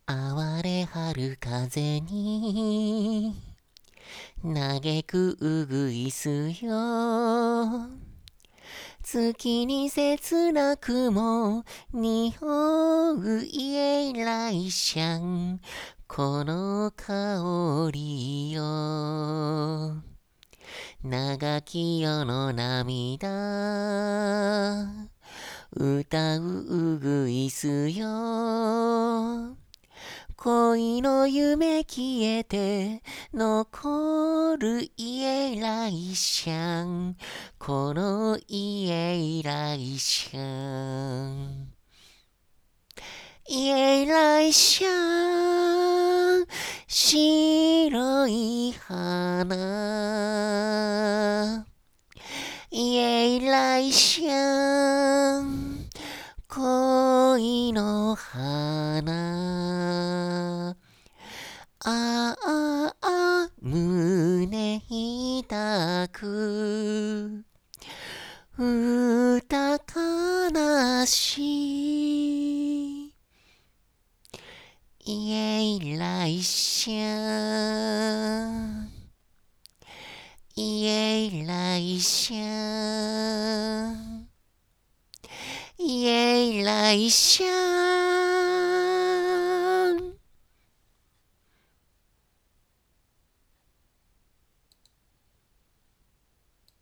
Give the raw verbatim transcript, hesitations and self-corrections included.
哀れ春風に嘆くうぐいすよ。月に切なくも匂う家来しゃん、この香りよ。長き世の涙歌ううぐいすよ。恋の夢消えて残る家来しゃん、この家来しゃん。家来しゃん、白い花。家来しゃん、恋の花。あああ胸痛く歌悲しい家来しゃん、家来しゃん、家来しゃ